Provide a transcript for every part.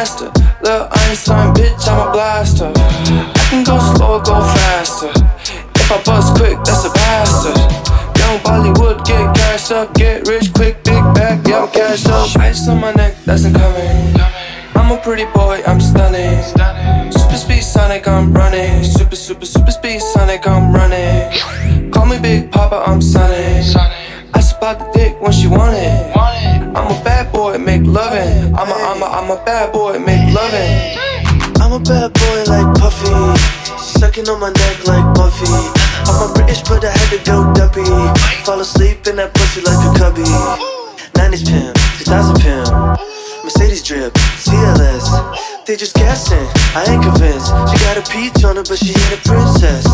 faster. Lil' Einstein, bitch, I'm a blaster. I can go slow or go faster. If I bust quick, that's a bastard. Young Bollywood, get cashed up. Get rich quick, big bag, yeah, I'm cashed up. Ice on my neck, that's incoming. I'm a pretty boy, I'm stunning. Super speed Sonic, I'm running. Super speed Sonic, I'm running. Call me Big Papa, I'm Sonic. I spot the dick when she want it. I'm a bad boy, make lovin'. I'm a bad boy, make lovin'. I'm a bad boy like Puffy, sucking on my neck like Buffy. I'm a British but I had to go duppy. Fall asleep in that pussy like a cubby. 90s pimp, 2000 pimp, Mercedes drip, CLS. They just guessing, I ain't convinced. She got a peach on her but she ain't a princess.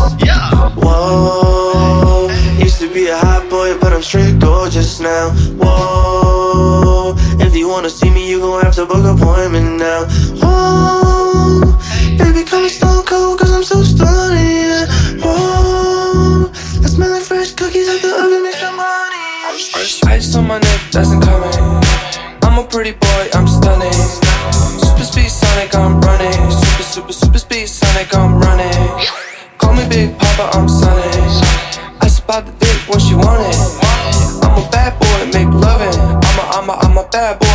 Whoa, used to be a hot boy but I'm straight gorgeous now. Whoa, if you wanna see me you gon' have to book an appointment now. Whoa, baby call me stone cold cause I'm so stunning, yeah. Whoa, I smell like fresh cookies at the oven, make some money. Ice on my neck, that's incoming. I'm a pretty boy, I'm stunning. Super speed Sonic, I'm running. Super speed Sonic, I'm running. Call me Big Papa, I'm Sonic. I spot the dick when she want it. I'm a bad boy, make lovin'. I'm a bad boy.